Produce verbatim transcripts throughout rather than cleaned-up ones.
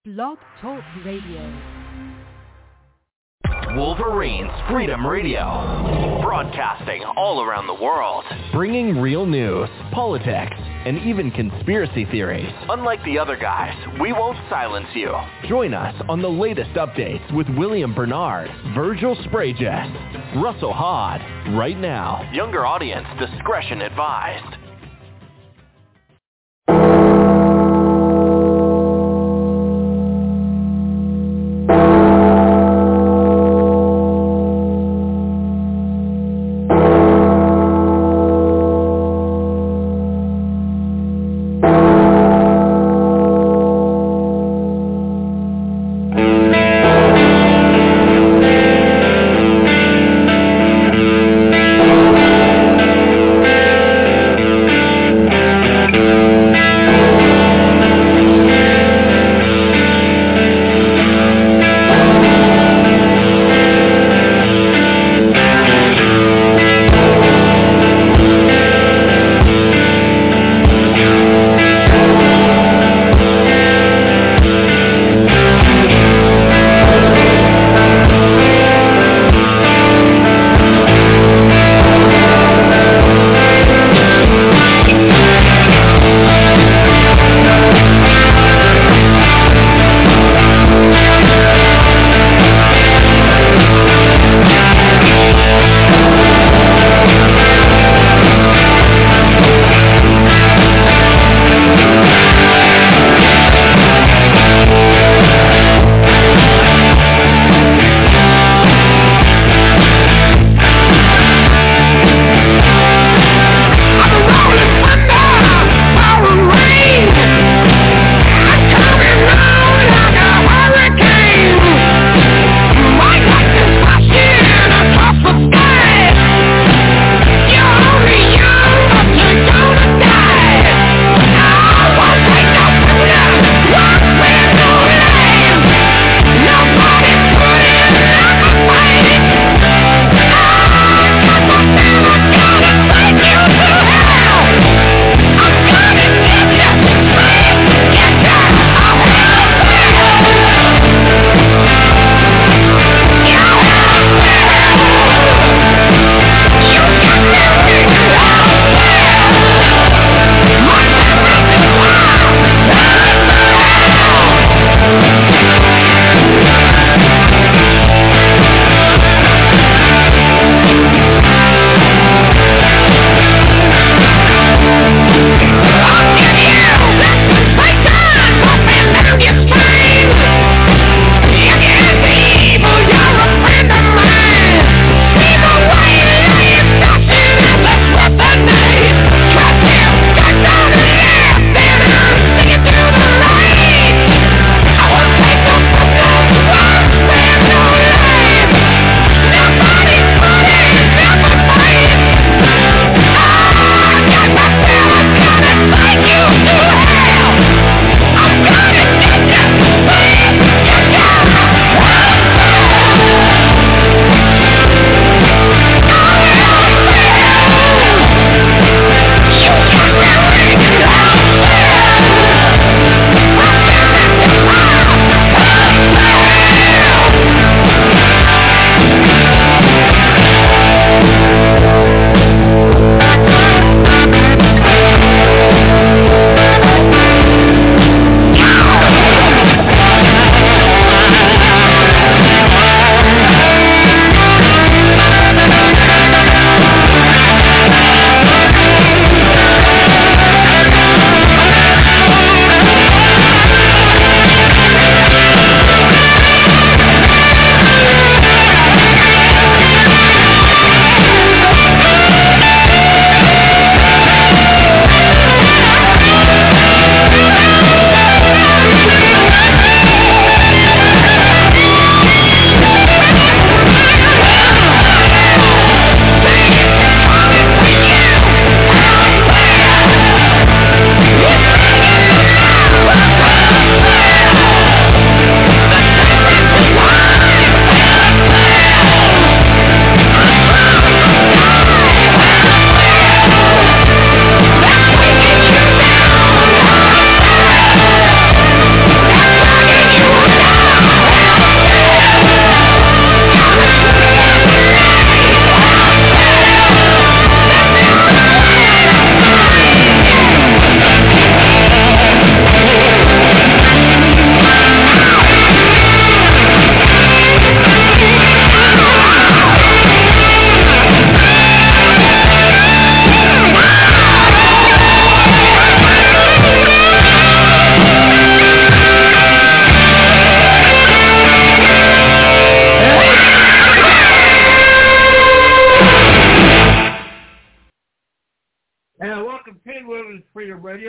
Blog Talk Radio. Wolverines Freedom Radio, broadcasting all around the world, bringing real news, politics, and even conspiracy theories. Unlike the other guys, we won't silence you. Join us on the latest updates with William Bernard, Virgil Spragus, Russell Hod, right now. Younger audience discretion advised.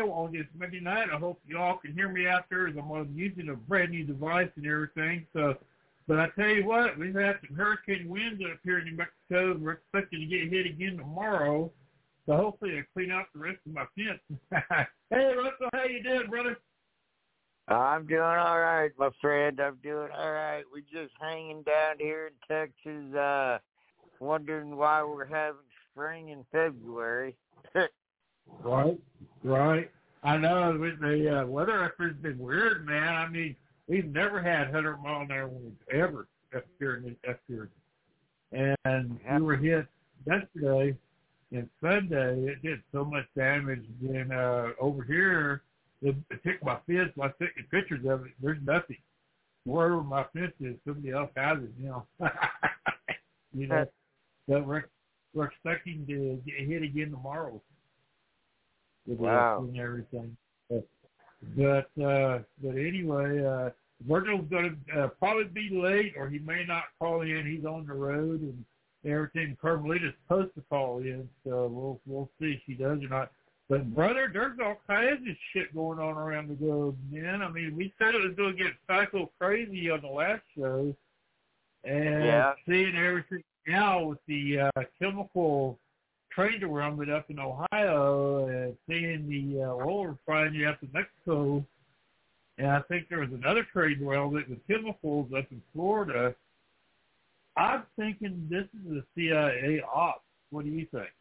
y'all on this Monday night. I hope y'all can hear me out there as I'm using a brand new device and everything. So, but I tell you what, we've had some hurricane winds up here in New Mexico. We're expecting to get hit again tomorrow. So hopefully I'll clean out the rest of my fence. Hey, Russell, how you doing, brother? I'm doing all right, my friend. I'm doing all right. We're just hanging down here in Texas, uh, wondering why we're having spring in February. Right, right. I know the uh, weather up here's been weird, man. I mean, we've never had one hundred mile an hour winds ever up here in up here. And we were hit yesterday and Sunday. It did so much damage. Then uh, over here, it, it took my fence. I took pictures of it. There's nothing. Wherever my fence is, somebody else has it. You know, you know. So we're we're expecting to get hit again tomorrow. With wow. And everything. But but, uh, but anyway, uh, Virgil's going to uh, probably be late, or he may not call in. He's on the road and everything. Carmelita's supposed to call in, so we'll we'll see if she does or not. But brother, there's all kinds of shit going on around the globe, man. I mean, we said it was going to get psycho crazy on the last show, and yeah. seeing everything now with the uh, chemical train derailment up in Ohio and seeing the uh, oil refinery up in Mexico, and I think there was another train derailment with chemicals up in Florida. I'm thinking this is a C I A op. What do you think?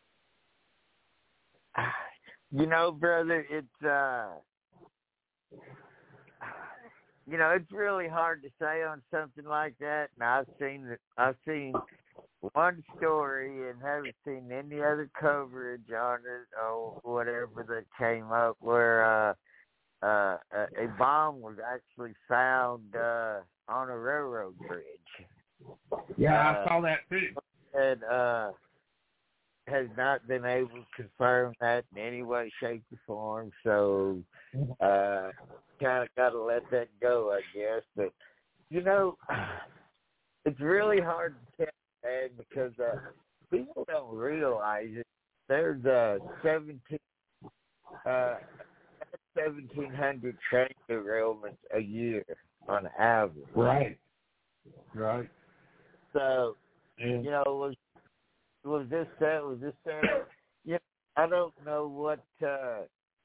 You know, brother, it's uh, you know, it's really hard to say on something like that. And I've seen I've seen one story and haven't seen any other coverage on it or whatever that came up where uh, uh, a bomb was actually found uh, on a railroad bridge. Yeah, uh, I saw that too. And uh, has not been able to confirm that in any way, shape, or form. So uh, kind of got to let that go, I guess. But, you know, it's really hard to tell. And because uh, people don't realize it, there's uh, seventeen uh, seventeen hundred train derailments a year on average. Right, right. So, and, you know, was was this that? Was this that? You know, I don't know what. Uh,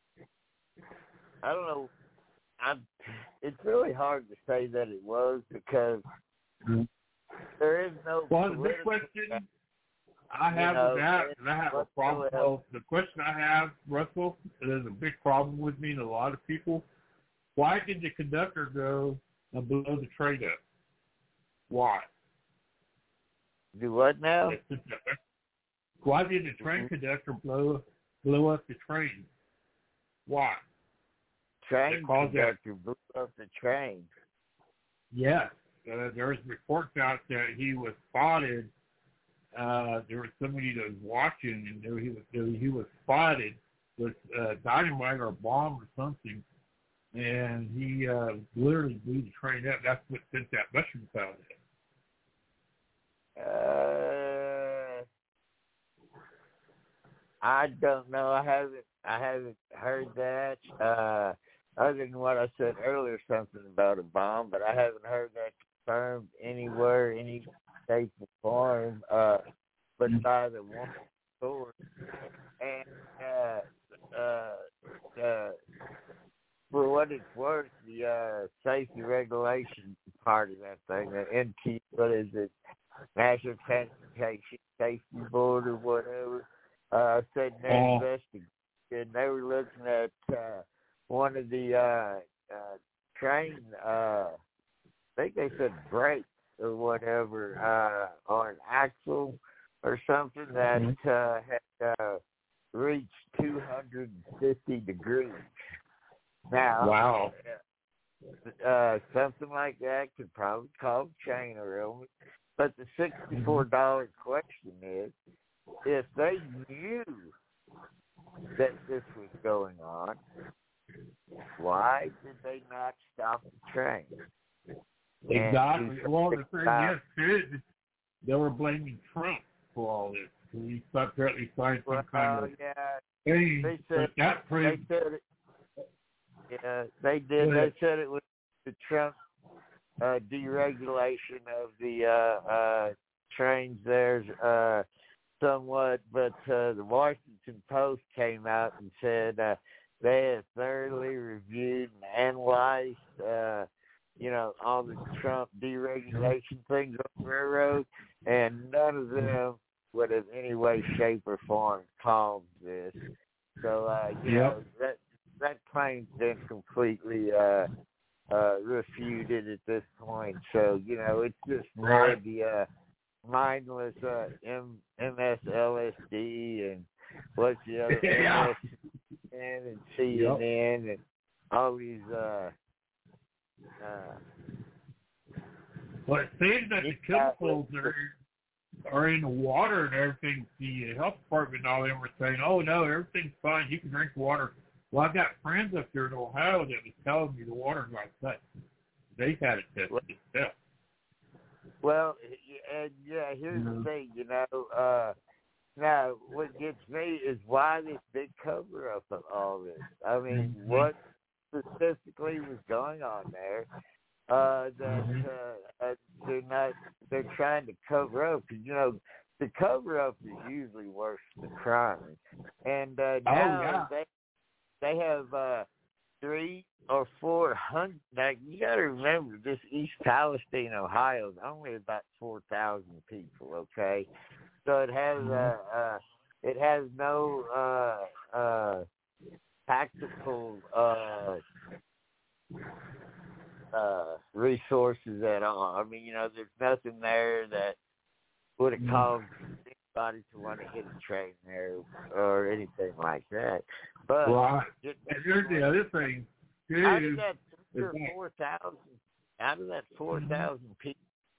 I don't know. I'm. It's really hard to say that it was because. Mm-hmm. There is no. Well, the big question I have know, with that, and I have a problem. Well, the question I have, Russell, there's a big problem with me and a lot of people. Why did the conductor go and blow the train up? Why? Do what now? Why did the train conductor blow blow up the train? Why? Train conductor that. blew up the train. Yes. Uh, there's reports out that he was spotted. Uh, there was somebody that was watching, and there he was there he was spotted with uh, dynamite or a bomb or something, and he uh, literally blew the train up. That's what sent that mushroom cloud in. Uh, I don't know. I haven't. I haven't heard that. Uh, other than what I said earlier, something about a bomb, but I haven't heard that confirmed anywhere, any shape or form, uh, but by the one source. And uh, uh, uh, for what it's worth, the uh, safety regulation part of that thing, the N T, what is it, National Transportation Safety Board or whatever, uh, said in their oh. investigation, they were looking at uh, one of the uh, uh, train, uh, I think they said brakes or whatever, uh, on an axle or something that uh, had uh, reached two hundred fifty degrees. Now, wow. Uh, something like that could probably cause chain derailment. But the sixty-four dollars question is, if they knew that this was going on, why did they not stop the train? Exactly. Well, the thing is, too, they were blaming Trump for all this. He apparently signed some well, kind of yeah, thing. they said, that proves, they said, Yeah, they did. They said it was the Trump uh, deregulation of the uh, uh, trains there uh, somewhat, but uh, the Washington Post came out and said uh, they had thoroughly reviewed and analyzed, uh, you know, all the Trump deregulation things on the railroad, and none of them would have any way, shape, or form caused this. So, uh, you yep. know, that that claim's been completely uh, uh, refuted at this point. So, you know, it's just more right. the uh, mindless uh, M- MSLSD and what's the other yeah. M S N and C N N yep. and all these. Uh, uh, well, it seems that the chemicals are are in the water and everything. The health department and all them were saying, "Oh no, everything's fine. You can drink water." Well, I've got friends up there in Ohio that was telling me the water's like that. They've had it tested itself. Well, and yeah, here's mm-hmm. the thing, you know. Uh, now, what gets me is why this big cover-up of all this. I mean, mm-hmm. what specifically was going on there uh, that mm-hmm. uh, uh, they're not, they're trying to cover up. Because, you know, the cover-up is usually worse than crime. And uh, now oh, yeah. they they have uh, three or four hundred. Like, you got to remember, this East Palestine, Ohio, is only about four thousand people. Okay, so it has uh, uh, it has no uh, uh, tactical uh, uh, resources at all. I mean, you know, there's nothing there that would have caused anybody to want to hit a train there or anything like that. But right. And here's the other thing. Too, out of that four thousand, out of that four thousand people,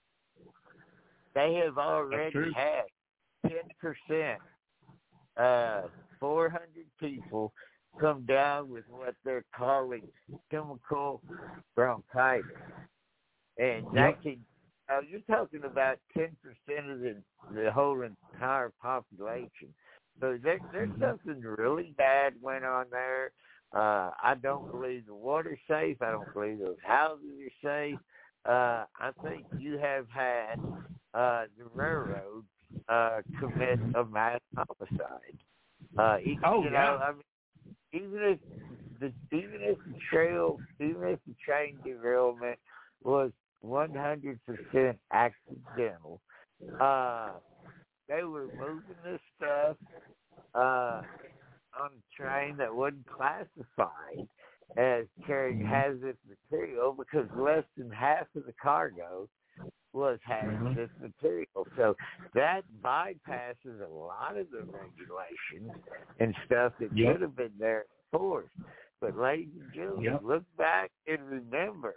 they have already had ten percent, uh, four hundred people come down with what they're calling chemical bronchitis, and that yep. can. Now, you're talking about ten percent of the the whole entire population. So there, there's something really bad went on there. Uh, I don't believe the water's safe. I don't believe those houses are safe. Uh, I think you have had uh, the railroad uh, commit a mass homicide. Uh, even, oh, you yeah. know, I mean, even if the even if the trail, even if the train derailment was one hundred percent accidental, uh, they were moving this stuff uh, on a train that wasn't classified as carrying hazardous material because less than half of the cargo was hazardous mm-hmm. material. So that bypasses a lot of the regulations and stuff that yep. should have been there enforced. But ladies and gentlemen, yep. look back and remember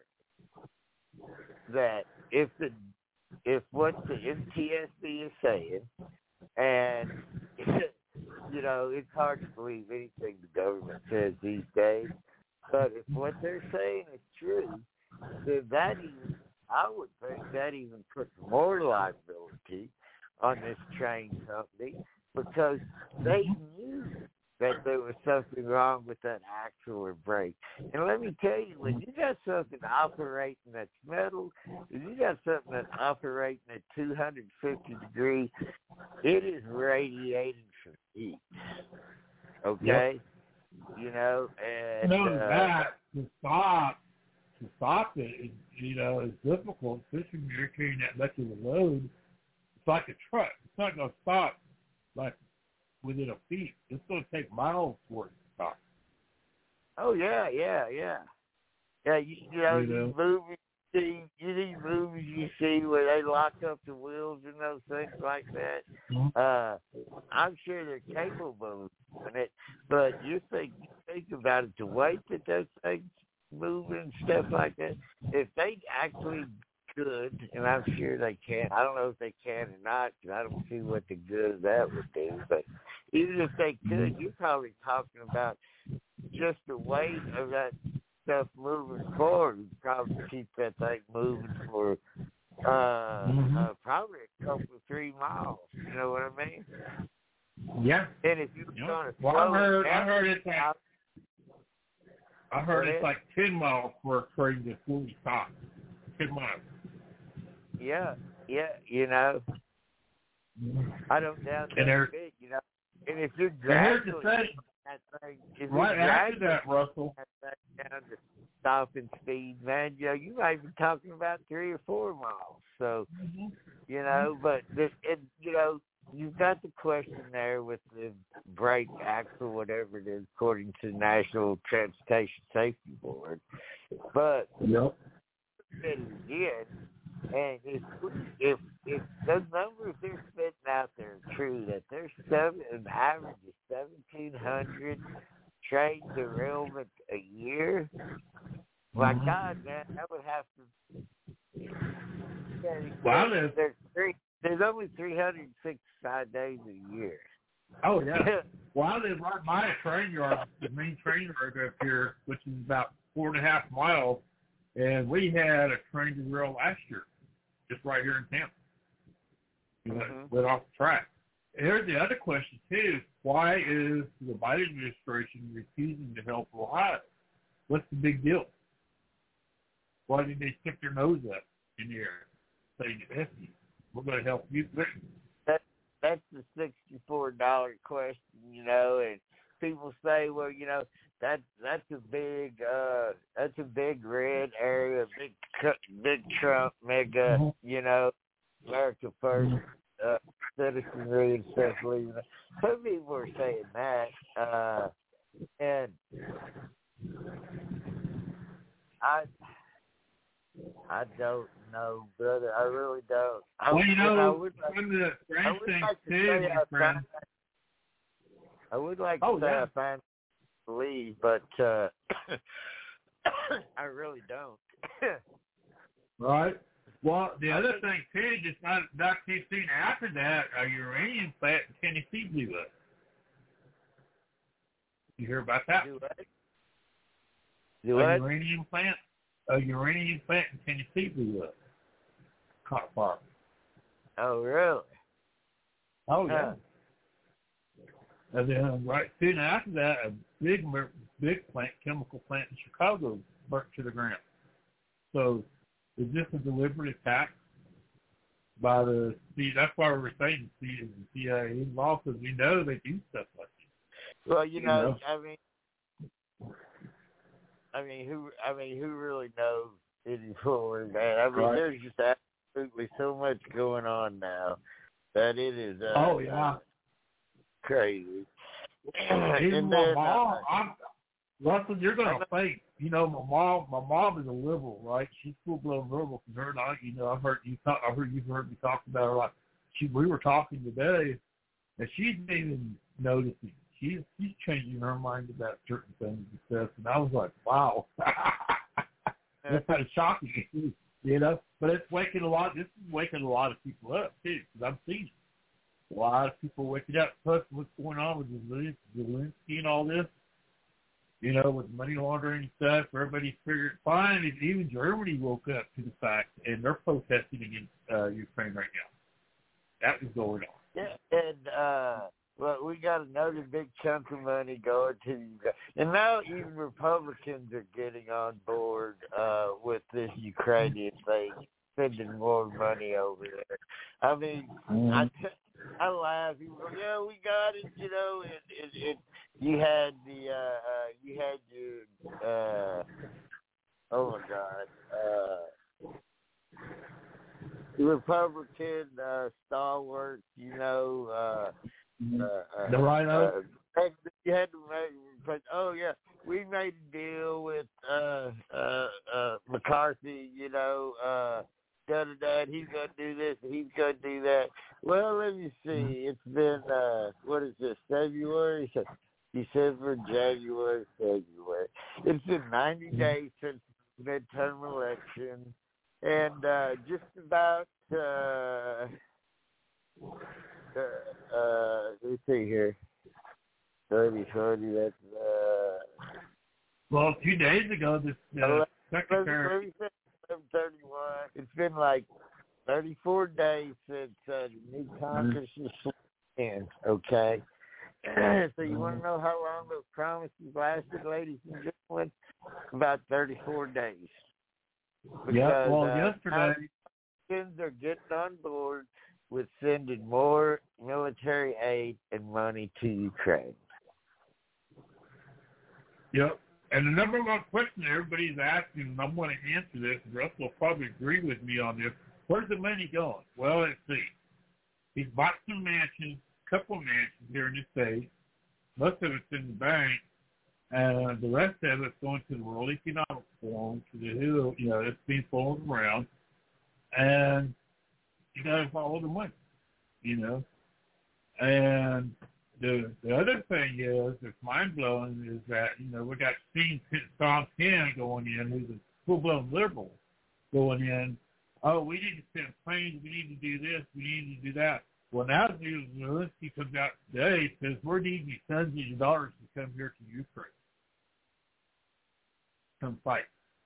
that if the if what the N T S B is saying, and you know, it's hard to believe anything the government says these days, but if what they're saying is true, then that even, I would think that even puts more liability on this train company because they knew that there was something wrong with that actual brake. And let me tell you, when you got something operating that's metal, if you got something that's operating at two hundred fifty degrees, it is radiating some heat. Okay? Yep. You know, and... No, uh, that, to stop, to stop it, you know, is difficult, especially when you're carrying that much of a load. It's like a truck. It's not going to stop like within a feet. It's going to take miles for it to stop. Oh, yeah, yeah, yeah. Yeah, you, you know, you know? these movies, see, you these movies you see where they lock up the wheels and those things like that, mm-hmm. uh, I'm sure they're capable of doing it, but you think, you think about it, the weight that those things move and stuff like that, if they actually could, and I'm sure they can. I don't know if they can or not, because I don't see what the good of that would do. But even if they could, you're probably talking about just the weight of that stuff moving forward would probably keep that thing moving for uh, mm-hmm. uh, probably a couple of three miles. You know what I mean? Yeah. And if you're yep. going to well, I heard, I heard it that I heard it's like ten miles for a train to fully stop. Ten miles. Yeah, yeah, you know. I don't doubt that a bit, you know. And if you're gradually that thing, if right after that, Russell, that thing down to stopping speed, man, you know, you might be talking about three or four miles. So, mm-hmm. you know, but this, it, you know, you've got the question there with the brake axle, whatever it is, according to the National Transportation Safety Board. But yep. it did. And if, if if those numbers they're spitting out there are true, that there's seven, an average of seventeen hundred train derailments a year, my mm-hmm. God, man, that would have to. Yeah, wow, there's, there's three. There's only three hundred sixty-five days a year. Oh yeah. Well, I live right by a train yard, the main train yard up here, which is about four and a half miles. And we had a train derail last year, just right here in Tampa. It went, mm-hmm. went off the track. And here's the other question, too. Why is the Biden administration refusing to help Ohio? What's the big deal? Why did they stick their nose up in the air saying, F you, we're going to help you? That, that's the sixty-four dollars question, you know, and people say, well, you know, That that's a big uh that's a big red area, big big Trump mega, mm-hmm. you know, America first uh, citizenry, especially. Some people are saying that, uh, and I I don't know, brother. I really don't. I, well, you know, I would like, one of the strange things like to too, my friend. I would like oh, to say yeah. I find. Believe, but uh, I really don't. Right. Well, the other thing too, just not not too soon after that, a uranium plant in Tennessee blew up. You hear about that? Do what? Do a what? uranium plant, a uranium plant in Tennessee blew up. Caught fire. Oh, really? Oh, yeah. Huh. And then right soon after that, a big, big plant, chemical plant in Chicago burnt to the ground. So is this a deliberate attack by the C? That's why we're saying the C I A involved, because we know they do stuff like that. Well, you know, you know, I mean, I mean, who, I mean, who really knows anymore, man? I mean, right. There's just absolutely so much going on now that it is. Uh, oh yeah. Uh, crazy. Even my mom, uh, I'm, Russell, you're gonna think, you know, my mom, my mom is a liberal, right? She's full blown liberal. From her and I, you know, I heard you talk, I heard you've heard me talk about her. Like, she, we were talking today, and she's even noticing. She's she's changing her mind about certain things and stuff. And I was like, wow, that's kind of shocking to see, you know. But it's waking a lot. This is waking a lot of people up too, because I'm seeing it. A lot of people waking up. Plus, what's going on with Zelensky and all this, you know, with money laundering and stuff, everybody's figured fine. Even Germany woke up to the fact, and they're protesting against uh, Ukraine right now. That was going on. Yeah, and uh, well, we got another big chunk of money going to Ukraine, and now even Republicans are getting on board uh, with this Ukrainian thing, spending more money over there. I mean, mm-hmm. I. T- I laugh. You go, yeah, we got it. You know, it, it, it, you had the, uh, uh, you had your, uh, oh my God, uh, the Republican uh, stalwarts. You know, uh, uh, uh, the rhino. Uh, you had to make, oh yeah, we made a deal with uh, uh, uh, McCarthy. You know. Uh, Da, da, da, he's going to do this, and he's going to do that. Well, let me see. It's been, uh, what is this, February? December, January, February. It's been ninety days since the midterm election, and uh, just about, uh, uh, uh, let me see here. thirty, forty, that's, uh... Well, a few days ago, this uh, secretary... thirty-one. It's been like thirty-four days since uh, the new Congress is in, okay? So you want to know how long those promises lasted, ladies and gentlemen? About thirty-four days. Yeah, well, uh, yesterday... Americans are getting on board with sending more military aid and money to Ukraine. Yep. And the number one question everybody's asking, and I'm going to answer this, and Russ will probably agree with me on this, where's the money going? Well, let's see. He's bought some mansions, a couple of mansions here in the States. Most of it's in the bank. And the rest of it's going to the World Economic Forum, to the hill, you know, it's being flown around. And you got to follow the money, you know. And the the other thing is, it's mind-blowing, is that, you know, we got Steve Tom Penn going in, who's a full-blown liberal, going in, oh, we need to send planes, we need to do this, we need to do that. Well, now Zelensky comes out today and says, we're needing your sons and your daughters to come here to Ukraine. Come fight.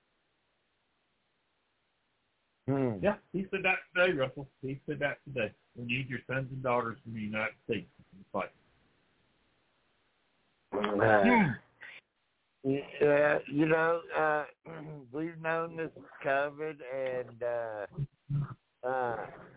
Hmm. Yeah, he said that today, Russell. He said that today. We need your sons and daughters in the United States to fight. Uh, hmm. Yeah, you know, uh, we've known this is COVID, and uh, uh,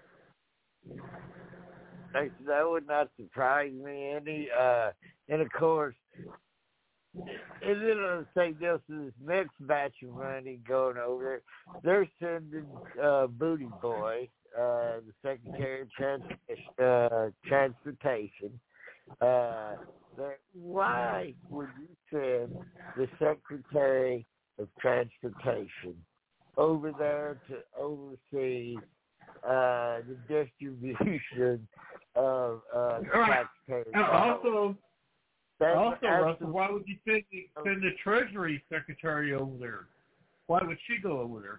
that would not surprise me any. Uh, and of course, and then I'll say this: this next batch of money going over, they're sending uh, Booty Boy, uh, the Secretary of Trans- uh, Transportation. Uh, that why would you send the Secretary of Transportation over there to oversee uh, the distribution of uh, taxpayers? And also, That's also, Russell, why would you send the, send the Treasury Secretary over there? Why would she go over there?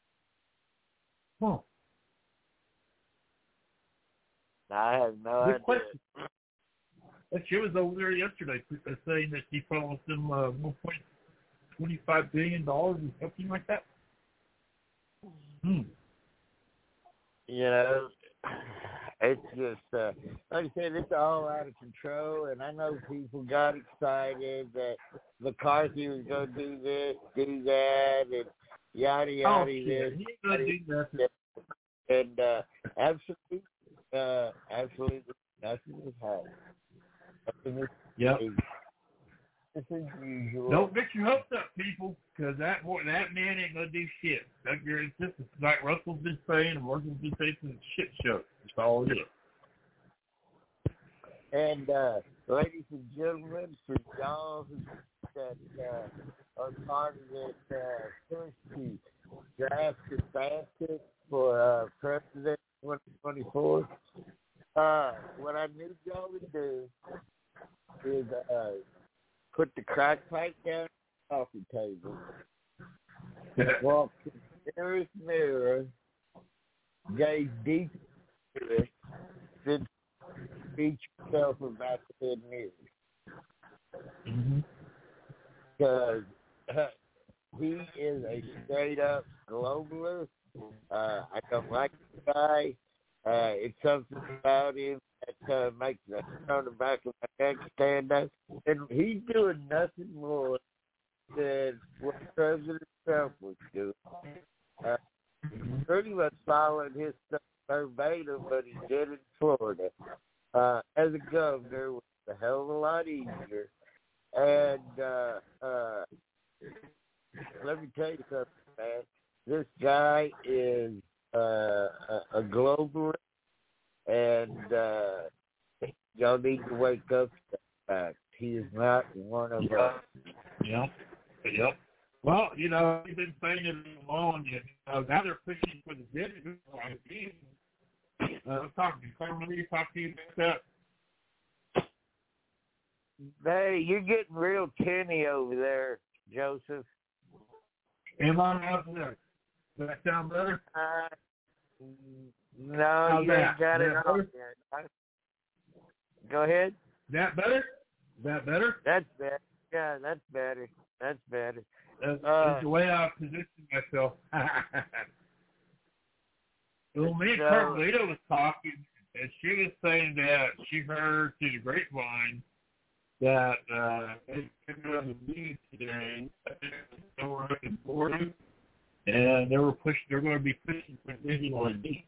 Huh. I have no Good idea. question. And she was over there yesterday saying that she promised them uh, one point two five billion dollars or something like that. Hmm. You know, it's just, uh, like I said, it's all out of control, and I know people got excited that McCarthy was going to do this, do that, and yada, yada, oh, this. He ain't going to do nothing. And uh, absolutely, uh, absolutely nothing was happening. Yep. This is usual. Don't get your hopes up, people, because that boy, that man ain't gonna do shit. That girl, it's just like Russell's been saying, and Russell's been saying, it's a shit show. That's all it is. And uh, ladies and gentlemen, for y'all who that uh, are part of this uh, push to draft the basket for uh, President twenty twenty-four, uh, what I need y'all to do is uh, put the crack pipe down on the coffee table, walk to the nearest mirror, gaze deep into it, then speak yourself about the head mirror. Because uh, he is a straight-up globalist. Uh, I don't like the guy. Uh, it's something about him that uh, makes the hair on the back of my neck stand up. And he's doing nothing more than what President Trump was doing. Uh, he pretty much followed his stuff verbatim, but he did it in Florida. Uh, as a governor, it was a hell of a lot easier. And uh, uh, let me tell you something, man. This guy is uh, a, a globalist, and uh, y'all need to wake up to that fact. He is not one of yep. us. Yep. Yep. Well, you know, we've been saying it along. You know, now they're pushing for the digital again. Uh, I'm talking to Carmen. Talk to you about that. Hey, you're getting real tinny over there, Joseph. Am I out there? Does that sound better? Uh, no, How's you that? ain't got Is it that on better? there. Go ahead. Is that better? Is that better? That's better. Yeah, that's better. That's better. That's, Uh, that's the way I position myself. Well, me and So- Carlita was talking, and she was saying that she heard through the grapevine that uh, they came on the news today. They were up in Florida, and they were pushing. They're going to be pushing for digital I D.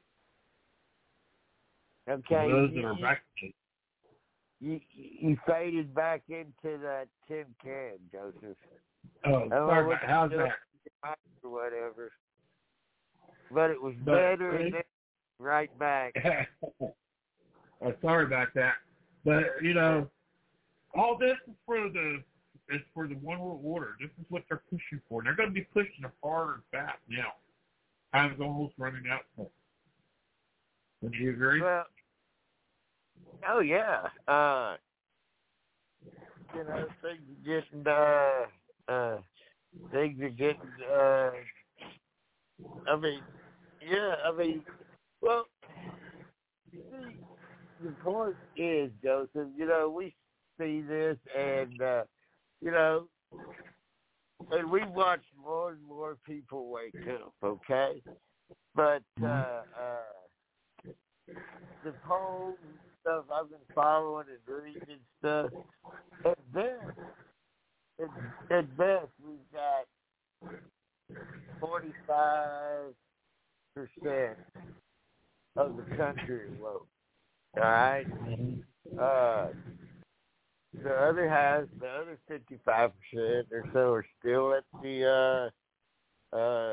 Okay. For those you, that are you, vaccinated. you, you faded back into that tin can, Joseph. Oh, sorry about how's that? Or whatever. But it was But, better and then right back. Oh, sorry about that. But, you know, all this is for the is for the one world order. This is what they're pushing for. They're going to be pushing it hard and fast now. Time's almost running out. Would you agree? Well, oh, yeah. Uh, you know, things are getting, uh, uh, things are getting, uh, I mean, yeah, I mean, well, see, the point is, Joseph, you know, we see this and, uh, you know, and we watch more and more people wake up, okay? But, uh, uh, the polls and stuff I've been following and reading and stuff, at best, at, at best, we've got forty-five percent of the country vote. All right? Uh, the other half, the other fifty-five percent or so are still at the, uh, uh,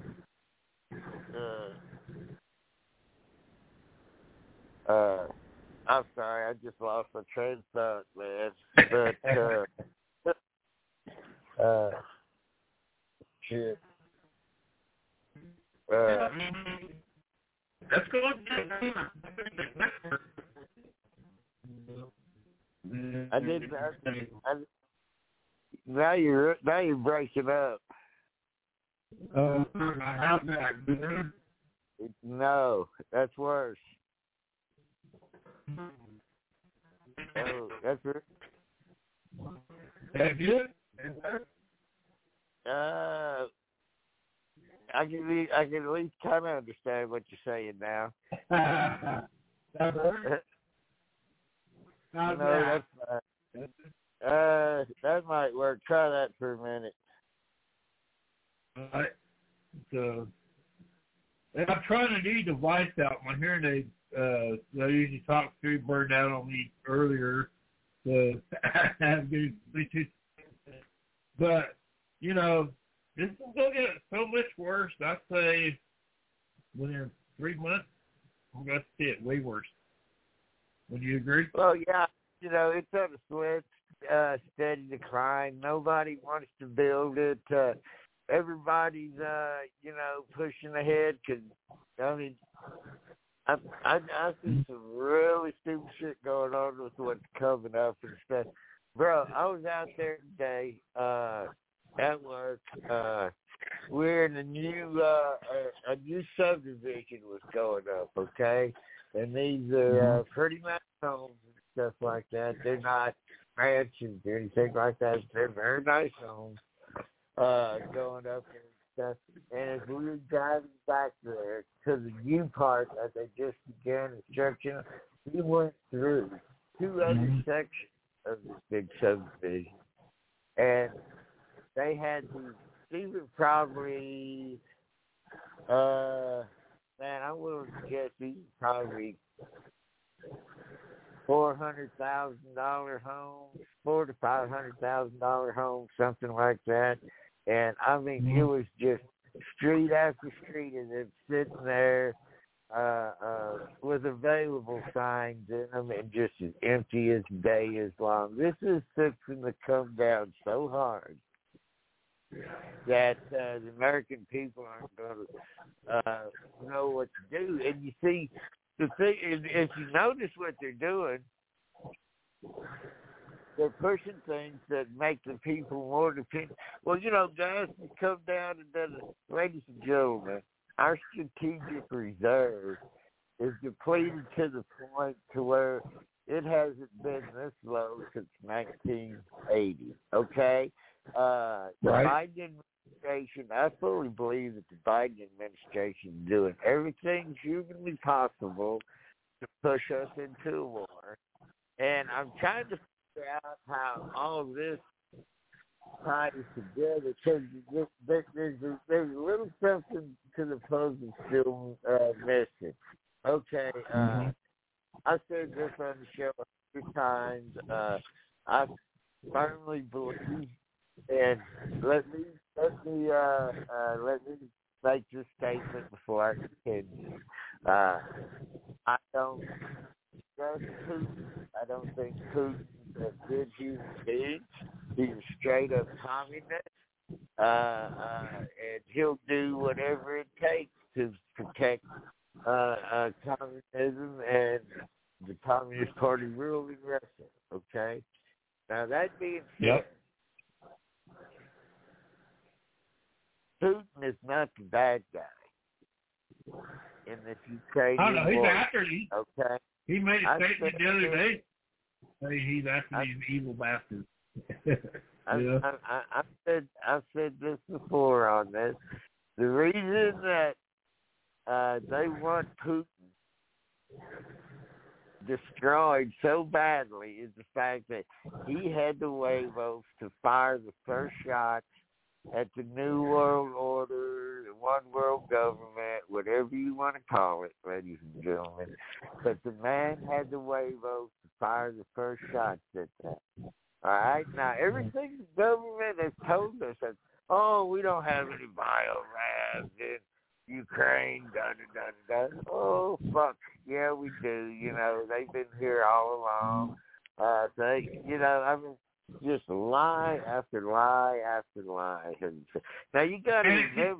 uh, uh, I'm sorry, I just lost my train of thought, man. But, uh, uh, shit. Uh, Let's go. I didn't. I, I, now you're now you're breaking up. Uh, how's that? No, that's worse. Oh, that's it. That good? Uh, I can be, I can at least kind of understand what you're saying now. That hurt? No, that's fine. Uh, that might work. Try that for a minute. All right. So, and I'm trying a new device out. My hearing aid, uh, that I usually talk to, burned out on me earlier. So, I have good Bluetooth. But, you know, this is going to get so much worse. I'd say within three months, I'm going to see it way worse. Would you agree? Well, yeah, you know, it's on a switch, uh, steady decline. Nobody wants to build it. Uh, everybody's, uh, you know, pushing ahead because, I mean, I, I, I see some really stupid shit going on with what's coming up and stuff. Bro, I was out there today uh, at work. Uh, we're in a new, uh, a, a new subdivision was going up, okay? And these are uh, pretty nice homes and stuff like that. They're not mansions or anything like that. They're very nice homes uh, going up and stuff. And as we were driving back there to the new part that they just began construction, we went through two other sections of this big subdivision. And they had these, these were probably, uh, man, I'm willing to guess these are probably four hundred thousand dollar homes, four to five hundred thousand dollar homes, something like that. And I mean, it was just street after street of them sitting there uh, uh, with available signs in them and just as empty as day is long. This is fixing to come down so hard that uh, the American people aren't going to uh, know what to do. And you see, the thing is, if you notice what they're doing, they're pushing things that make the people more dependent. Well, you know, guys, you come down and then, ladies and gentlemen, our strategic reserve is depleted to the point to where it hasn't been this low since nineteen eighty, okay? Uh, the right. Biden administration, I fully believe that the Biden administration is doing everything humanly possible to push us into a war. And I'm trying to figure out how all this ties together because there's, there's, there's a little something to the puzzle still uh, missing. Okay, uh, mm-hmm. I said this on the show a few times. Uh, I firmly believe, and let me let me uh, uh, let me make this statement before I continue. Uh, I don't trust Putin. I don't think Putin's a good human being. He's a straight up communist, uh, uh, and he'll do whatever it takes to protect uh, uh, communism and the Communist Party rule in Russia. Okay. Now that being said, yep. Putin is not the bad guy in this Ukrainian I don't know. He's war. after you. Okay. He made a statement the other day. Hey, he's after these evil bastards. I, yeah. I, I, I said I said this before on this. The reason that uh, they want Putin destroyed so badly is the fact that he had the huevos to fire the first shot at the New World Order, the One World Government, whatever you want to call it, ladies and gentlemen. But the man had the huevos to fire the first shots at that. All right? Now, everything the government has told us that, oh, we don't have any biorabs in Ukraine, da-da-da-da-da. Oh, fuck. Yeah, we do. You know, they've been here all along. Uh, they, you know, I mean, just lie after lie after lie. Now, you got to remember.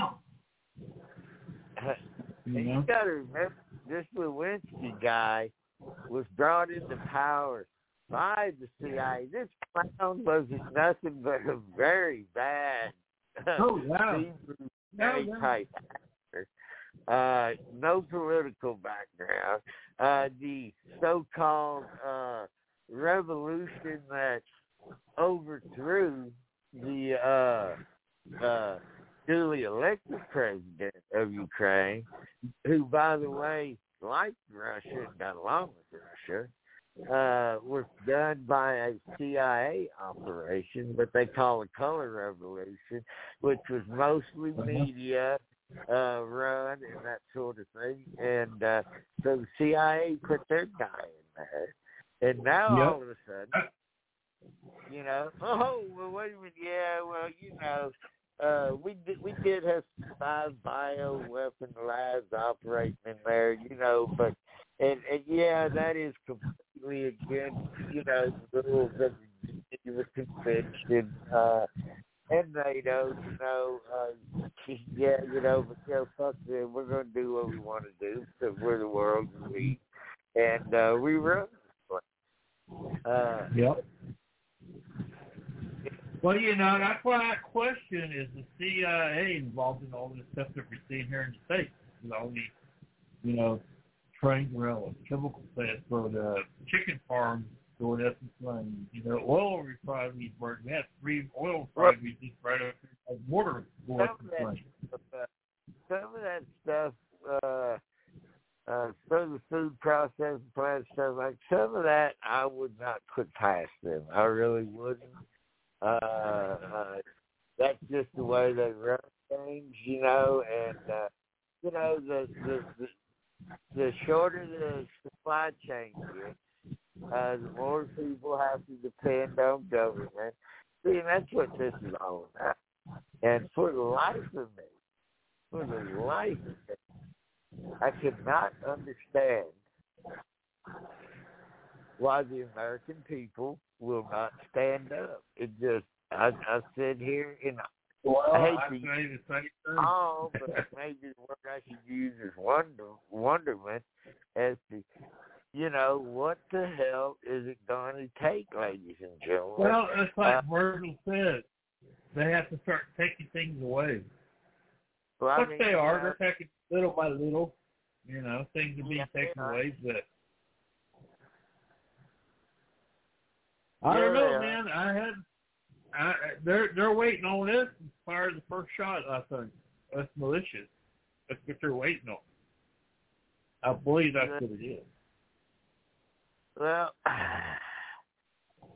You got to remember, this Lewinsky guy was brought into power by the C I A. This clown wasn't nothing but a very bad oh, wow. no, no. type actor. Uh, no political background. Uh, the so-called uh, revolution that overthrew the uh, uh, duly elected president of Ukraine, who, by the way, liked Russia and got along with Russia, uh, was done by a C I A operation, what they call a color revolution, which was mostly media uh, run and that sort of thing. And uh, so the C I A put their guy in there. And now yep. all of a sudden, you know, oh, well, wait a minute, yeah, well, you know, uh, we did, we did have five bioweapon labs operating in there, you know, but, and, and yeah, that is completely against, you know, the rules of the Geneva Convention, uh, and NATO, you know, uh, yeah, you know, but, you know, fuck them, we're going to do what we want to do, because we're the world's elite, and uh, we run this place. Uh, yep. Well, you know, that's why I question, is the C I A involved in all this stuff that we're seeing here in the States? With all these, you know, train rail chemical plants for the chicken farms going up in flames. You know, oil refineries burning. We have three oil refineries just right up the border going up in flames. Some of that stuff, uh, uh, some of the food processing plants, stuff like some of that, I would not put past them. I really wouldn't. Uh, uh, that's just the way they run things, you know, and, uh, you know, the, the, the, the shorter the supply chain gets, uh, the more people have to depend on government. See, and that's what this is all about. And for the life of me, for the life of me, I could not understand why the American people will not stand up. It just, I, I sit here and well, I hate I to use oh, but maybe the word I should use is wonder, wonderment as to, you know, what the hell is it going to take, ladies and gentlemen? Well, it's like uh, Virgil said, they have to start taking things away. Well, But I mean, they are, uh, they're taking little by little, you know, things are being yeah, taken uh, away, but I don't yeah, know, man. I had, I, they're they're waiting on this to fire the first shot. I think that's malicious. That's what they're waiting on. I believe that's what it is. Well,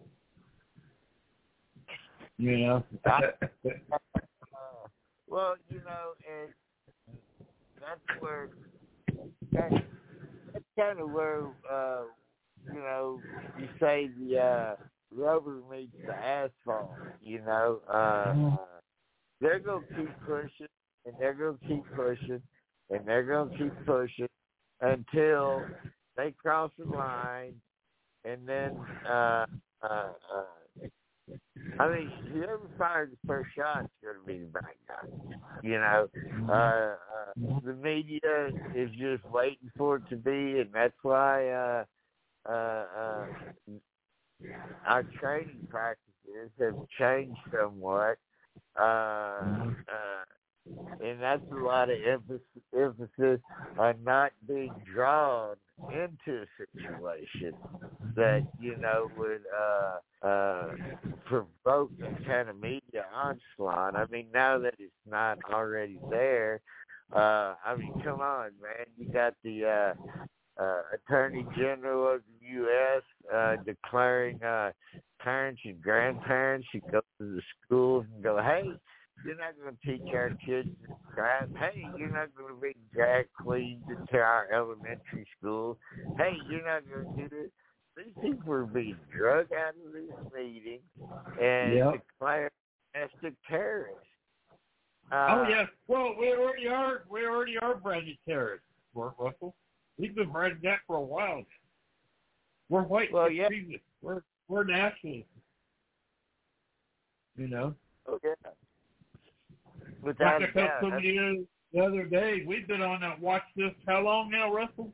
You know. I, uh, well, you know, and that's where that, that's kind of where uh, you know you say the uh, rubber meets the asphalt. You know, uh, they're gonna keep pushing, and they're gonna keep pushing, and they're gonna keep pushing until they cross the line, and then. Uh, uh, uh, I mean, whoever fired the first shot is going to be the bad guy. You know, uh, uh, the media is just waiting for it to be, and that's why uh, uh, uh, our training practices have changed somewhat. Uh, uh, and that's a lot of emphasis, emphasis on not being drawn into a situation that, you know, would uh, uh, provoke a kind of media onslaught. I mean, now that it's not already there, uh, I mean, come on, man. You got the uh, uh, Attorney General of the U S uh, declaring uh, parents and grandparents should go to the schools and go, hey, you're not going to teach our kids to drive. Hey, you're not going to bring drag queens into our elementary school. Hey, you're not going to do this. These people are being drugged out of this meeting and yep. declared domestic terrorists. Uh, oh, yeah. Well, we already are. We already are branded terrorists, Russell. We've been branded that for a while. We're white well, yeah. We're, we're nationalists. You know? Oh, yeah. Without like I told somebody you the other day, we've been on that watch this how long now, Russell?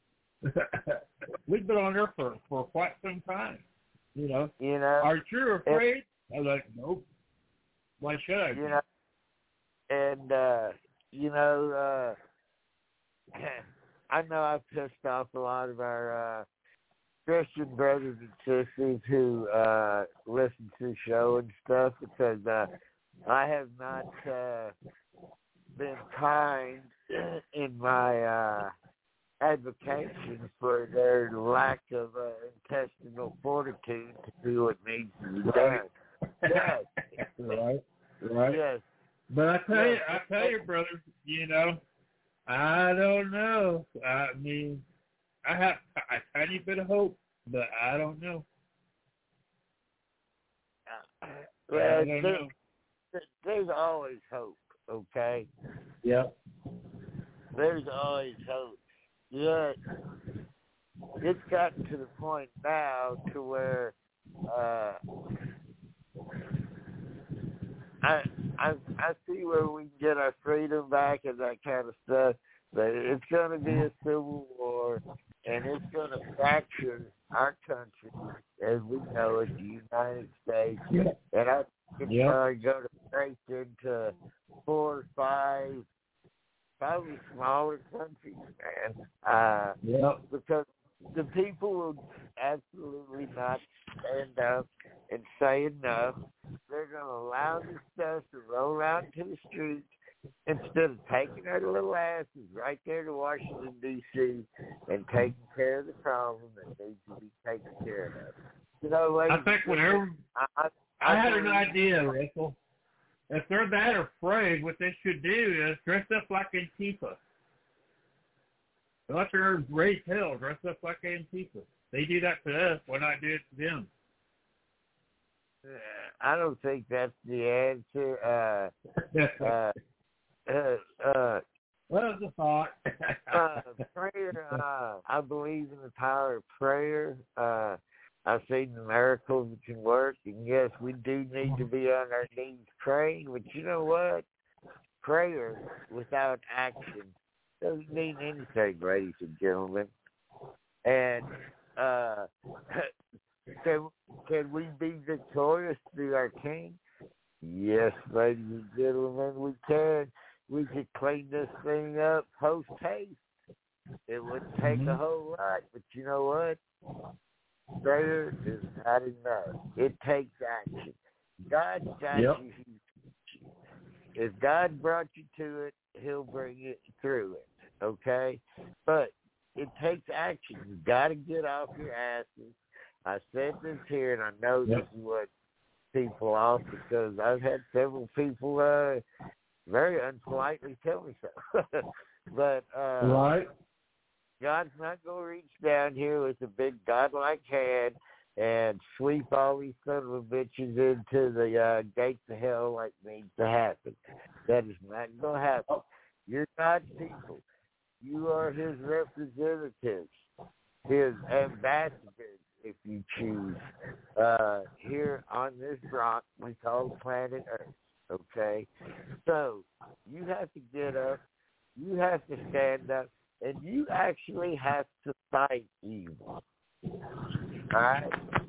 We've been on there for, for quite some time. You know. You know. Aren't you afraid? I was like, nope. Why should I? You know. And uh, you know, uh, I know I've pissed off a lot of our uh, Christian brothers and sisters who uh, listen to the show and stuff because. Uh, I have not uh, been kind in my uh, advocacy for their lack of uh, intestinal fortitude to do what needs to be done. Yes. Right. Right. Yes. But I tell yes. you, I tell you, brother, you know, I don't know. I mean, I have a tiny bit of hope, but I don't know. Uh, well, I don't know. There's always hope, okay? Yeah. There's always hope. Yet, it's gotten to the point now to where uh, I, I I see where we can get our freedom back and that kind of stuff, but it's going to be a civil war, and it's going to fracture our country as we know it, the United States. Yeah. And I It's yep. going to go to break into four or five, probably smaller countries, man. Uh, yep. Because the people will absolutely not stand up and say enough. They're going to allow this stuff to roll out into the streets instead of taking their little asses right there to Washington, D C and taking care of the problem that needs to be taken care of. You know, ladies, I think whenever... I, I, I had an idea, Russell. If they're that afraid, what they should do is dress up like Antifa. Let their raise hell, dress up like Antifa. They do that to us. Why not do it to them? I don't think that's the answer. Uh, uh, uh, uh, well, it's a thought. uh, prayer. Uh, I believe in the power of prayer. Uh, I've seen the miracles that can work, and yes, we do need to be on our knees praying, but you know what? Prayer without action doesn't mean anything, ladies and gentlemen. And uh, can, can we be victorious through our King? Yes, ladies and gentlemen, we can. We could clean this thing up post-haste. It wouldn't take a whole lot, but you know what? Prayer is not enough. It takes action. God's got yep. you. If God brought you to it, he'll bring you through it, okay? But it takes action. You've got to get off your asses. I said this here, and I know yep. this is what people off because I've had several people uh, very unpolitely tell me so. But uh, right. God's not going to reach down here with a big godlike hand and sweep all these son of a bitches into the uh, gates of hell like needs to happen. That is not going to happen. You're God's people. You are his representatives, his ambassadors, if you choose, uh, here on this rock we call planet Earth, okay? So you have to get up, you have to stand up, and you actually have to fight evil. All right?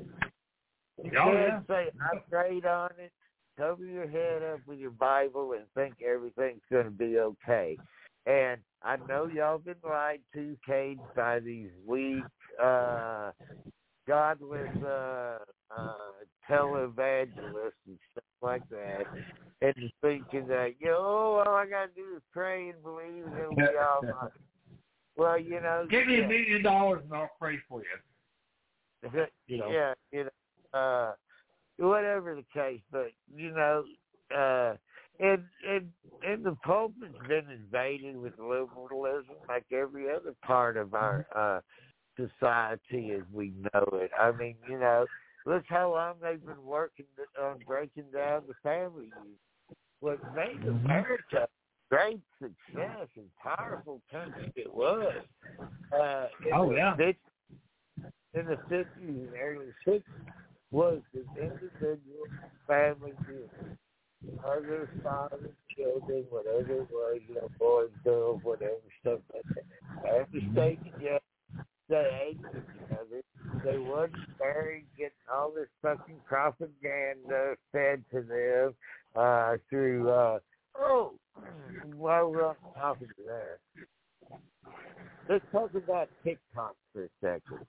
You Oh, can't yeah. say, I prayed on it, cover your head up with your Bible and think everything's going to be okay. And I know y'all been lied to, caged by these weak, uh, godless uh, uh, televangelists and stuff like that, and thinking that, you know, all I got to do is pray and believe and it'll be all right. Well, you know. Give me yeah. a million dollars and I'll pray for you. You know. Yeah, you know, uh, whatever the case, but, you know, uh, and, and, and the pulpit's been invaded with liberalism like every other part of our uh, society as we know it. I mean, you know, look how long they've been working on breaking down the family unit. What made America a great success and powerful country it was. Uh, in oh, the yeah. fifties, in the fifties and early sixties was the individual family unit. Mothers, fathers, children, whatever it was, you know, boys, girls, whatever, stuff like that. They had to stay together. They ate together. They wasn't married, getting all this fucking propaganda fed to them uh, through, uh, oh, while we're on the topic of that, let's talk about TikTok for a second.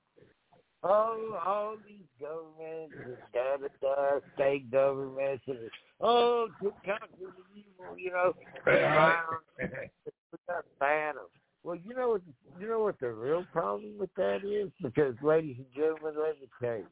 Oh, all these governments and da-da-da, state governments, and oh, TikTok is evil, you know. We got to ban them. Well, you know what? You know what the real problem with that is? Because, ladies and gentlemen, let me tell you,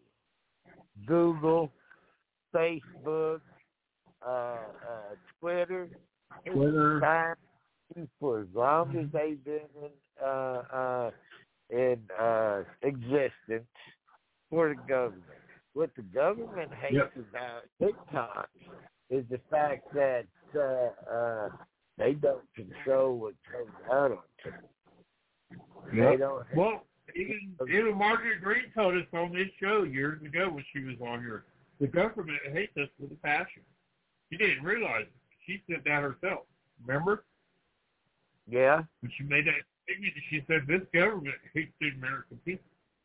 Google, Facebook, uh, uh, Twitter, Twitter, time for as long as they've been in, uh, uh, in uh, existence for the government. What the government hates yep. about TikTok is the fact that uh, uh, they don't control what comes out on TikTok. Yep. They don't. Well, even even Margaret Green told us on this show years ago when she was on here, the government hates us with a passion. She didn't realize it. She said that herself. Remember? Yeah. When she made that statement, she said this government hates the American people.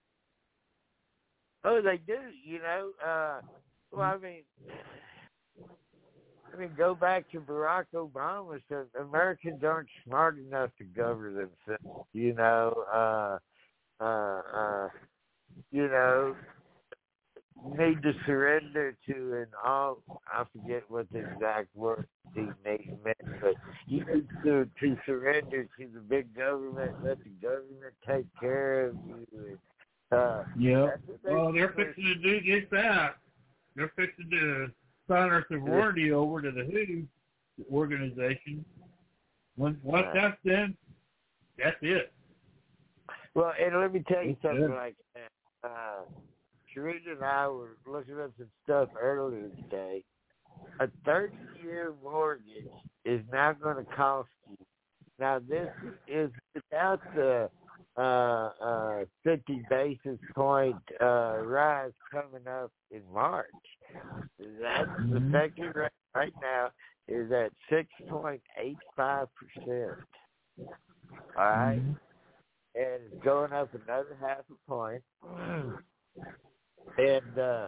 Oh, they do. You know. Uh, well, I mean. I mean, go back to Barack Obama. Said Americans aren't smart enough to govern themselves. You know, uh, uh, uh, you know, need to surrender to an all. I forget what the exact word he meant, but you need to to surrender to the big government. Let the government take care of you. Uh, yeah. Well, they're fixing to do just that. They're fixing to sign us a warranty over to the W H O organization. Once, once that's done, that's it. Well, and let me tell you it's something good. like that. Uh, Sharita and I were looking up some stuff earlier today. A thirty-year mortgage is now going to cost you. Now, this is without the uh, uh, fifty basis point uh, rise coming up in March. That's the effective rate right now is at six point eight five percent. All right? And it's going up another half a point. And uh,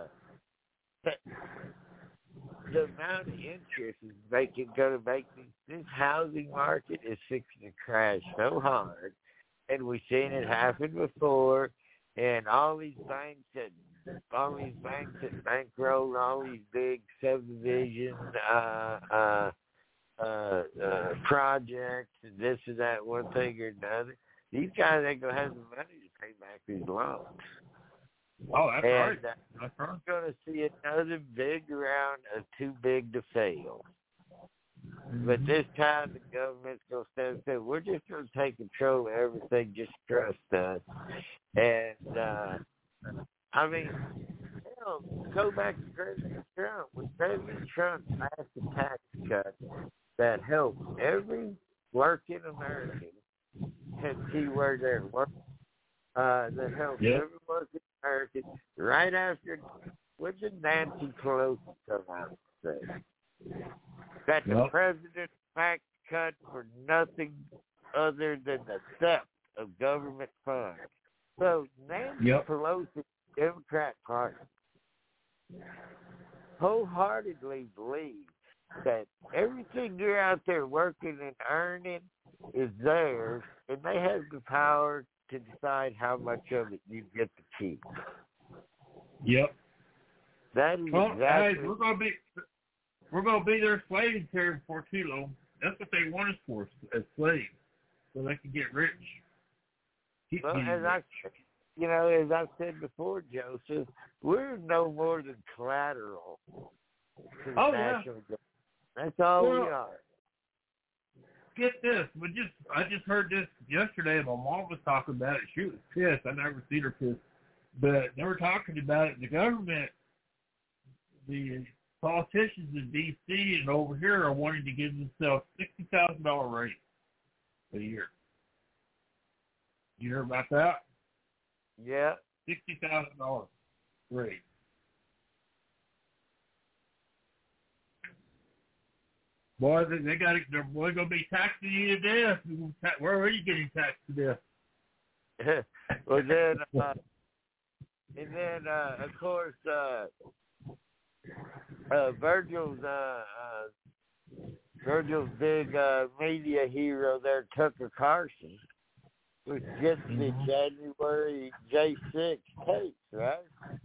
the amount of interest is making, going to make this, this housing market is fixing to crash so hard. And we've seen it happen before. And all these banks that all these banks that bankroll all these big subdivision uh, uh, uh, uh, projects and this and that, one thing or another. These guys ain't gonna have the money to pay back these loans. Oh, that's and, right. Uh, that's right. We're going to see another big round of too big to fail. Mm-hmm. But this time the government's going to stand and say, we're just going to take control of everything, just trust us. And, uh, I mean, hell, go back to President Trump. When President Trump passed a tax cut that helped every working American, had keyword there, work, uh, that helped yep. every working American, right after, what did Nancy Pelosi come out and say? That the yep. president tax cut for nothing other than the theft of government funds. So Nancy yep. Pelosi, Democrat Party, wholeheartedly believes that everything you're out there working and earning is theirs, and they have the power to decide how much of it you get to keep. Yep. That is well, exactly. Guys, we're gonna be we're gonna be their slaves here before too long. That's what they want us for, as slaves, so they can get rich. Keep Well, as rich. I, you know, as I've said before, Joseph, we're no more than collateral to the oh, national yeah. government. That's all well, we are. Get this. We just I just heard this yesterday. My mom was talking about it. She was pissed. I never seen her pissed, but they were talking about it. The government, the politicians in D C and over here are wanting to give themselves sixty thousand dollar raise a year. You hear about that? Yeah. Sixty thousand dollars raise. Boy, they, they got they're boy gonna be taxing you to death. Where are you getting taxed to death? well then, uh, and then uh, of course, uh, uh, Virgil's uh, uh, Virgil's big uh, media hero there, Tucker Carlson, was just the January J six tapes, right?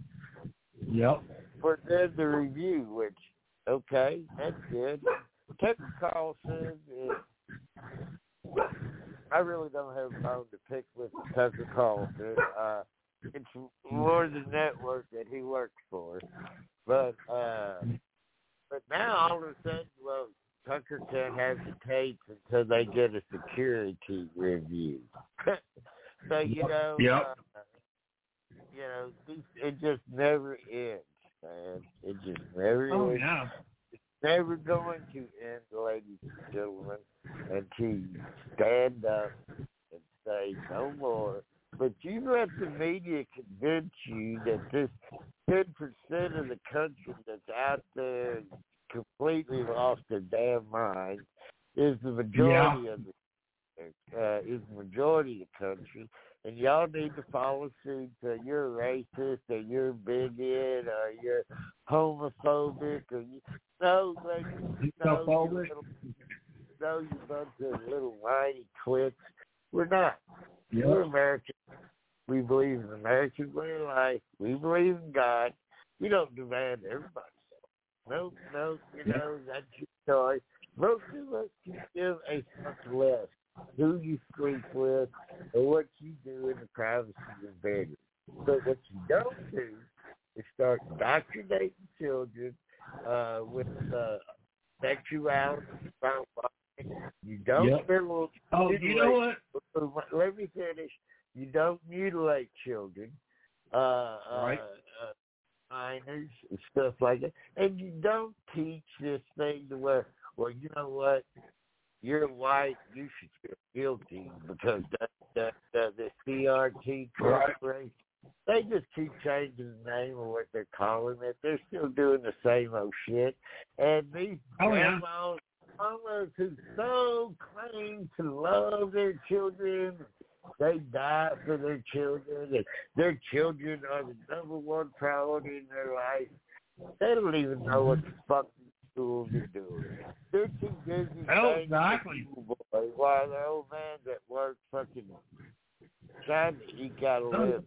Yep. For them to review, which okay, that's good. Tucker Carlson is, I really don't have a bone to pick with Tucker Carlson. Uh, it's more the network that he works for. But uh, but now all of a sudden, well, Tucker can't have the tapes until they get a security review. So, you know, yep. uh, you know, it just never ends, man. It just never oh, ends. Yeah. Never going to end, ladies and gentlemen, until you stand up and say no more. But you let the media convince you that this ten percent of the country that's out there completely lost their damn mind is the majority yeah. of the uh, is the majority of the country. And y'all need to follow suit. So you're a racist, or you're a bigot, or you're homophobic, or you no, like, no, you little, no, you bunch of little whiny quits. We're not. Yep. We're Americans. We believe in American way of life. We believe in God. We don't demand everybody. No, no, you know, that's your choice. Most of us can give a fuck less who you sleep with or what you do in the privacy of your bedroom. But what you don't do is start indoctrinating children uh, with uh, sexuality. You don't yep. mutilate. Oh, you know what? Let me finish. You don't mutilate children. Uh, right. Uh, uh, minors and stuff like that. And you don't teach this thing to where, well, you know what? You're white, you should feel guilty because that, that, that the C R T corporation, they just keep changing the name of what they're calling it. They're still doing the same old shit. And these oh, grandmas, yeah. mamas who so claim to love their children, they die for their children, and their children are the number one priority in their life. They don't even know what the fucking schools are doing. They're too busy oh, saying exactly. boy, while the old man's at work fucking trying to eke out a living.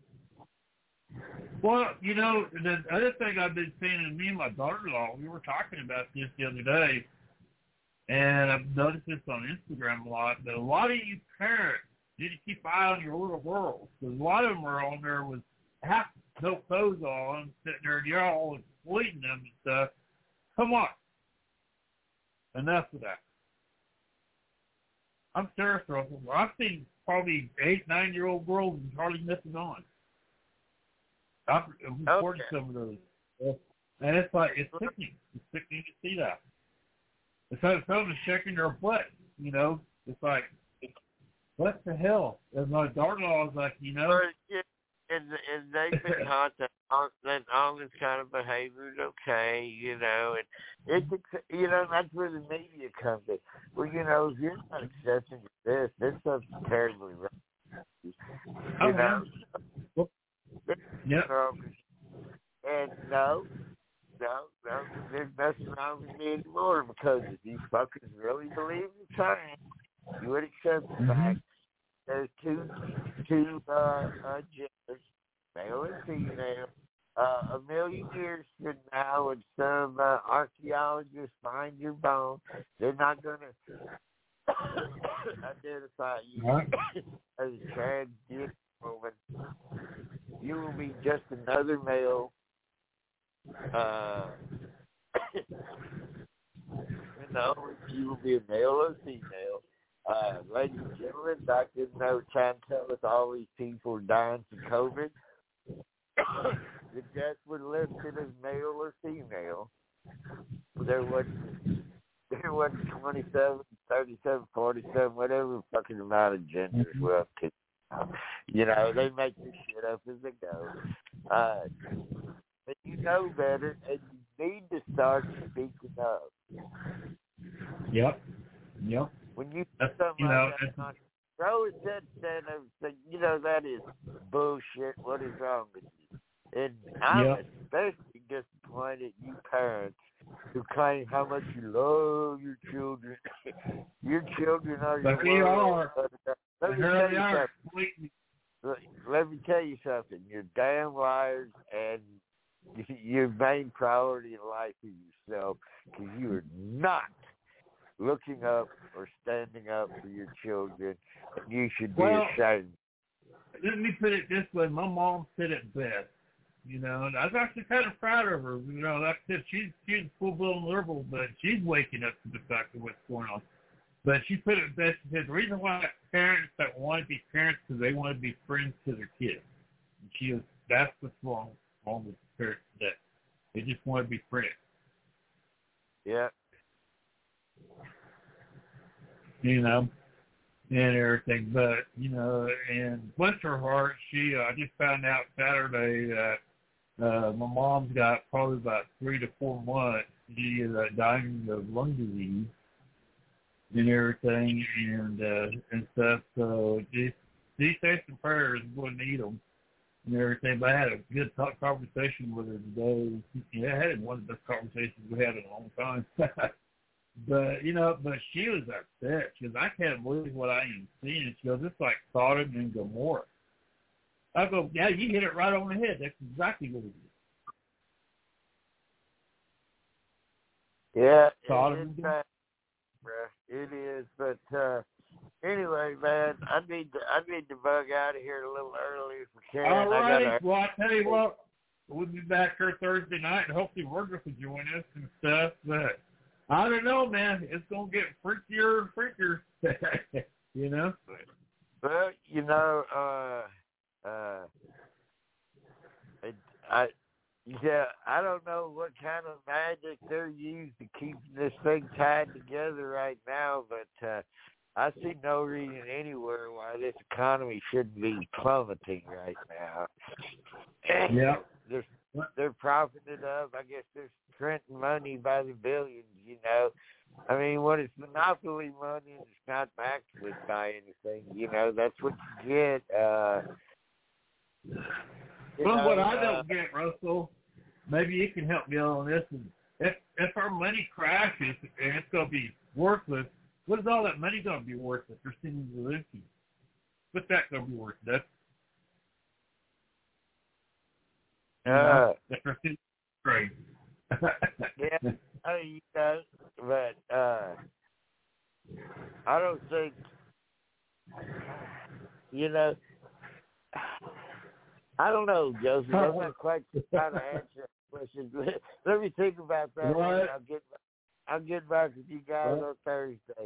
Well, you know, the other thing I've been seeing, and me and my daughter-in-law, we were talking about this the other day, and I've noticed this on Instagram a lot, that a lot of you parents need to keep an eye on your little girls, because a lot of them are on there with half no clothes on, sitting there, and you're all exploiting them and stuff. Come on. Enough of that. I'm serious, Russell. I've seen probably eight, nine-year-old girls with hardly nothing on. I've reported okay. some of those. And it's like, it's sickening. It's sickening to see that. It's like someone's checking their butt, you know. It's like, what the hell? And my daughter-in-law is like, you know. And, and they've been taught that all, that all this kind of behavior is okay, you know, and it's, you know, that's where the media comes in. Well, you know, if you're not accepting this, this stuff's terribly wrong. You oh, know? Well, yep. And no, no, no, there's nothing wrong with me anymore, because if you fuckers really believe in science, you would accept the fact there's two two uh, uh, genders, male and female. Uh, a million years from now, when some uh, archaeologists find your bone, they're not going to identify you as a transgender woman. You will be just another male. Uh, you know, you will be a male or female. Uh, ladies and gentlemen, Doctor No trying to tell us all these people are dying from COVID. The deaths were listed as male or female. There wasn't, there wasn't twenty-seven, thirty-seven, forty-seven, whatever fucking amount of genders we're up to. You know, they make this shit up as they go. Uh, but you know better, and you need to start speaking up. Yep. Yep. When you do something you know, like that, Rose said that, everything, you know, that is bullshit. What is wrong with you? And I'm yep. especially disappointed you parents who claim how much you love your children. Your children are your but we are. Let me tell you something. Let me tell you something. You're damn liars, and your main priority in life is yourself, because you are not looking up or standing up for your children, and you should be well, ashamed. Let me put it this way. My mom said it best, you know, and I was actually kind of proud of her. You know, like I said, she's, she's full-blown liberal, but she's waking up to the fact of what's going on. But she put it best. She said, the reason why parents that want to be parents is because they want to be friends to their kids. And she was, that's what's wrong, wrong with parents today. They just want to be friends. Yeah. You know, and everything. But, you know, and bless her heart, she, uh, I just found out Saturday that uh, my mom's got probably about three to four months. She is uh, dying of lung disease and everything and uh, and stuff. So just these days and prayers, we'll need them and everything. But I had a good talk conversation with her today. Yeah, I had one of the best conversations we had in a long time. But, you know, but she was upset. She goes, I can't believe what I am seeing. She goes, it's like Sodom and Gomorrah. I go, yeah, you hit it right on the head. That's exactly what it is. Yeah, Sodom it and is Gomorrah. bad, it is. But uh, anyway, man, I need to I need to bug out of here a little early if we can. All I righty. gotta... Well, I tell you what, we'll be back here Thursday night, and hopefully Roger will join us and stuff. But I don't know, man. It's going to get freakier and freakier, you know? Well, you know, uh, uh, it, I, yeah, I don't know what kind of magic they're using to keep this thing tied together right now, but uh, I see no reason anywhere why this economy shouldn't be plummeting right now. Yeah. They're, they're profiting up. I guess they're printing money by the billions, you know. I mean, when it's monopoly money and it's not backed with by anything, you know, that's what you get. Uh, you well, know, what I uh, don't get, Russell, maybe you can help me out on this. Is if, if our money crashes and it's going to be worthless, what is all that money going to be worth if they're sending Zelensky? What's that going to be worth? That's You know, uh, great. yeah, I mean, you know, but uh, I don't think, you know, I don't know, Joseph. I'm not quite trying to answer that question. Let me think about that. Right. I'll get I'll get back with you guys right. on Thursday.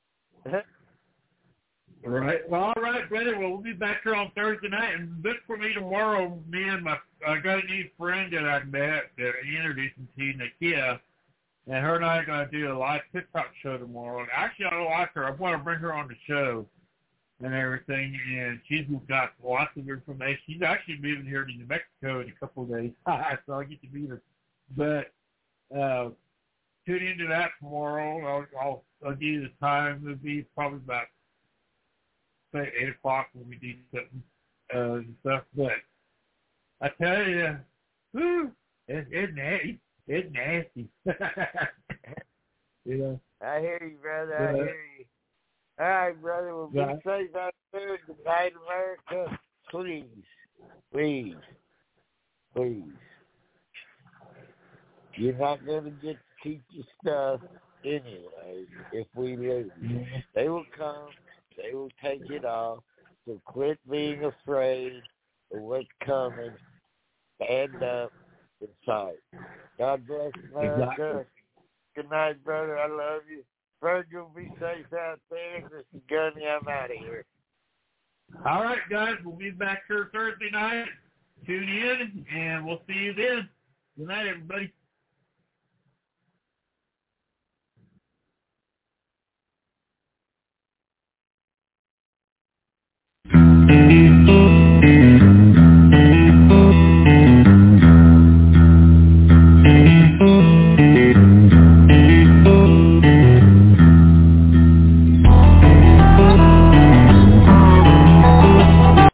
Right. Well, all right, brother. Well, we'll be back here on Thursday night, and look for me tomorrow. Me and my I got a new friend that I met that I introduced me to, Nakia, and her and I are going to do a live TikTok show tomorrow. And actually, I like her. I want to bring her on the show and everything, and she's got lots of information. She's actually moving here to New Mexico in a couple of days, so I'll get to meet her. But uh, tune into that tomorrow. I'll, I'll, I'll give you the time. It'll be probably about say eight o'clock when we do something uh, and stuff. But I tell you, whew, it, it's nasty. It's nasty. You know. I hear you, brother. I hear you. All right, brother. Well, be safe out there. Good night, America. Please, please, please. You're not going to get to keep your stuff anyway if we lose. They will come. They will take it off. So quit being afraid of what's coming. Stand up and fight. God bless America. Exactly. Good night, brother. I love you. Virgil, be safe out there. This is Gunny. I'm out of here. All right, guys. We'll be back here Thursday night. Tune in, and we'll see you then. Good night, everybody.